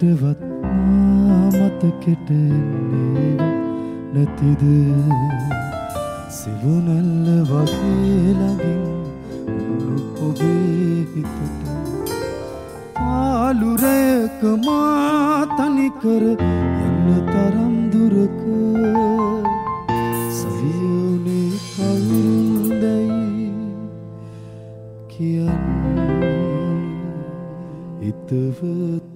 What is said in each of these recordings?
හිතවත් මතකෙට එන්නේ නැතිද සිවුනල්ල වගේ ළඟින් ඔබේ හිතට ආලුරයක මා තනිකර යන්න තරම් දුරක සවියුනේ කවුරුන්දයි කියන්නේ හිතවත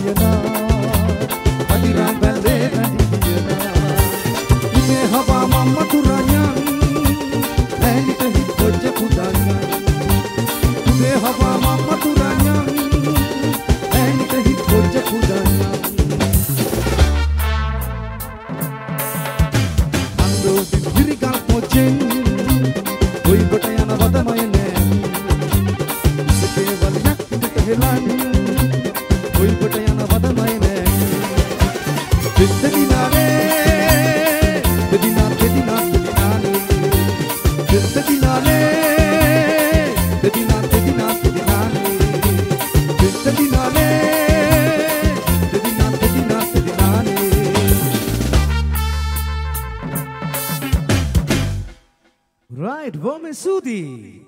කියනා අදිරා බැලේ රැඳි කියනා ඉමේ හවා මම්ම තුරායන් ඇනිට හිත් කොච්ච පුදායන් ඉමේ හවා මම්ම තුරායන් ඇනිට හිත් කොච්ච පුදායන් අන්දෝ දිරිකල් පොචෙන් ඔයි කොට යන වදමය නෑ ඉසකේ වලයක් පිට හෙලන් ඔයි කොට යන වදමය නෑ දෙදිනානේ දෙදිනා දෙදිනා දෙදිනානේ දෙදිනානේ දෙදිනා දෙදිනා දෙදිනානේ දෙදිනානේ දෙදිනා දෙදිනා දෙදිනානේ Right, Vome Sudi.